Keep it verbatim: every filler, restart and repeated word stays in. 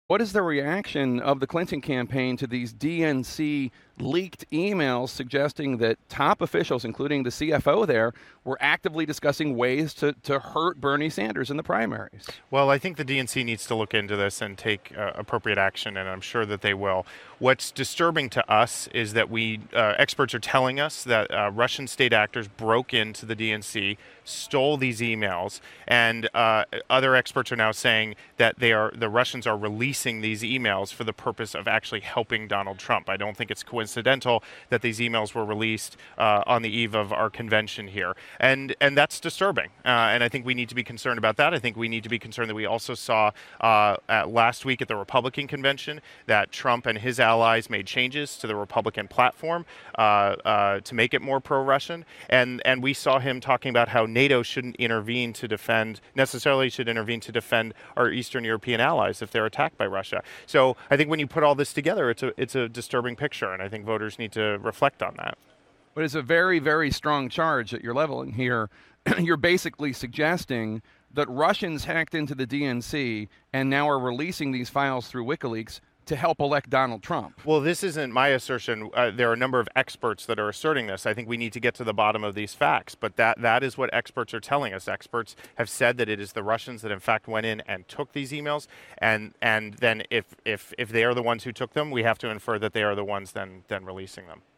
What is the reaction of the Clinton campaign to these D N C leaked emails suggesting that top officials, including the C F O there, were actively discussing ways to, to hurt Bernie Sanders in the primaries? Well, I think the D N C needs to look into this and take uh, appropriate action, and I'm sure that they will. What's disturbing to us is that we uh, experts are telling us that uh, Russian state actors broke into the D N C, stole these emails, and uh, other experts are now saying that they are the Russians are releasing these emails for the purpose of actually helping Donald Trump. I don't think it's coincidental that these emails were released uh, on the eve of our convention here, and and that's disturbing. Uh, and I think we need to be concerned about that. I think we need to be concerned that we also saw uh, at last week at the Republican convention that Trump and his allies made changes to the Republican platform uh, uh, to make it more pro-Russian, and and we saw him talking about how NATO shouldn't intervene to defend necessarily should intervene to defend our Eastern European allies if they're attacked by Russia. So I think when you put all this together, it's a it's a disturbing picture, and I think voters need to reflect on that. But it's a very, very strong charge that you're leveling here. You're basically suggesting that Russians hacked into the D N C and now are releasing these files through WikiLeaks to help elect Donald Trump. Well, this isn't my assertion. Uh, there are a number of experts that are asserting this. I think we need to get to the bottom of these facts, but that that is what experts are telling us. Experts have said that it is the Russians that in fact went in and took these emails, and and then if if if they are the ones who took them, we have to infer that they are the ones then then releasing them.